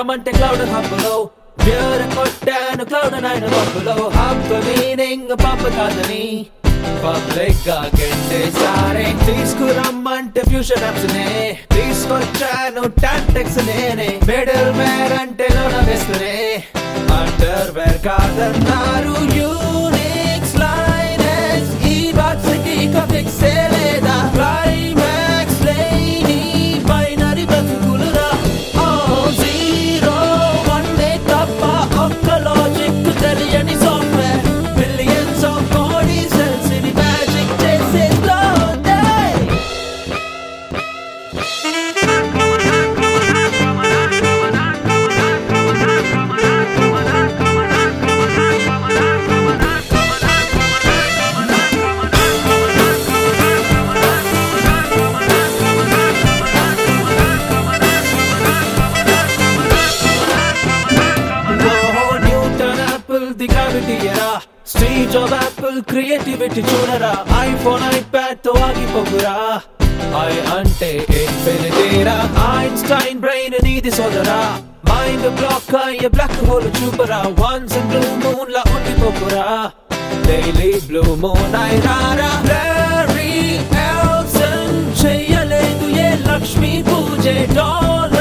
రమ్మంటే క్లౌడ్ హబ్బులో బియర్ కొట్టాను క్లౌడ్ నైన్ పబ్బులో హబ్బ మీనింగ్ పబ్బ కాదని పబ్లిక్ గా గెట్టేసారే తీసుకురమ్మంటే ఫ్యూషన్ యాప్స్ నే తీసుకొచ్చాను టాక్టిక్స్ నేనే మిడిల్ వేర్ అంటే లోన వేస్తూనే అండర్ వేర్ కాదన్నారు యూనిక్స్ లైనెస్ ఈ బాక్స్ కి ఫిక్స్ లేదా క్లైమాక్స్ లేని బైనరీ బతుకులురా ఓ జీరో వన్ డే తప్ప ఒక్క లాజిక్ తెలియని software billions of body cells ని మ్యాజిక్ చేసే Steve Jobs Apple creativity చూడరా iPhone iPad తో ఆగిపోకురా I అంటే infinity రా Einstein brain నీది సోదరా మైండ్ బ్లాక్ అయ్యే బ్లాక్ హోల్ చూపరా once in blue moon లా ఉండిపోకురా daily blue moon అయిరారా Larry Ellison చెయ్యలేదు ఏ లక్ష్మీ పూజే